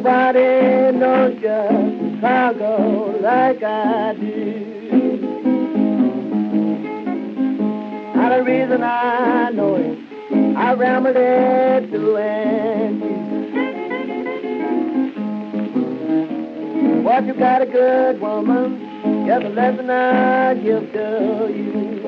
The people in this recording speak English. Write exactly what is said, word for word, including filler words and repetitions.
Nobody knows just Chicago like I do. Not a reason I know it. I rambled it through and through. What you got a good woman? Just a lesson I give to you.